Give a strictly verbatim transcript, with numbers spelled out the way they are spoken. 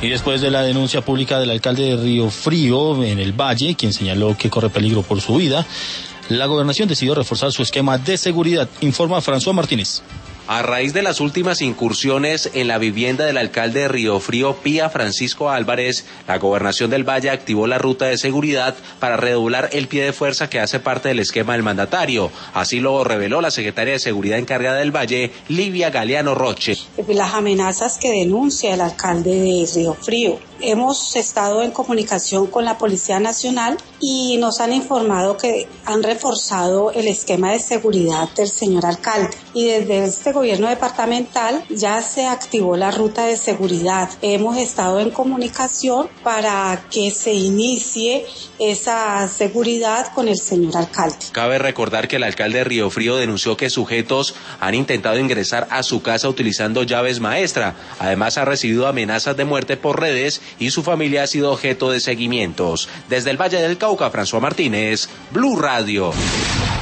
Y después de la denuncia pública del alcalde de Río Frío, en el Valle, quien señaló que corre peligro por su vida, la gobernación decidió reforzar su esquema de seguridad, informa François Martínez. A raíz de las últimas incursiones en la vivienda del alcalde de Río Frío, Pía Francisco Álvarez, la gobernación del Valle activó la ruta de seguridad para redoblar el pie de fuerza que hace parte del esquema del mandatario. Así lo reveló la secretaria de Seguridad encargada del Valle, Livia Galeano Roche. Las amenazas que denuncia el alcalde de Río Frío. Hemos estado en comunicación con la Policía Nacional y nos han informado que han reforzado el esquema de seguridad del señor alcalde. Y desde este gobierno departamental ya se activó la ruta de seguridad. Hemos estado en comunicación para que se inicie esa seguridad con el señor alcalde. Cabe recordar que el alcalde de Río Frío denunció que sujetos han intentado ingresar a su casa utilizando llaves maestra. Además, ha recibido amenazas de muerte por redes y su familia ha sido objeto de seguimientos. Desde el Valle del Cauca, François Martínez, Blue Radio.